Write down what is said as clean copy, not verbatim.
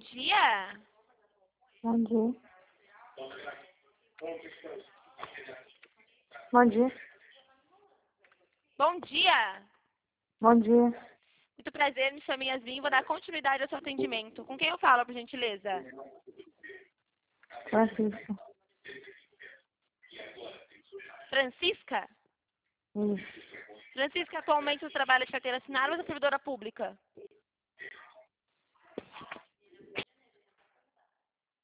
dia. Bom dia. Bom dia. Bom dia. Bom dia. Muito prazer, me chamo Yasmin, vou dar continuidade ao seu atendimento. Com quem eu falo, por gentileza? Francisco. Francisca? Isso. Francisca, atualmente você trabalha de carteira assinada ou é servidora pública?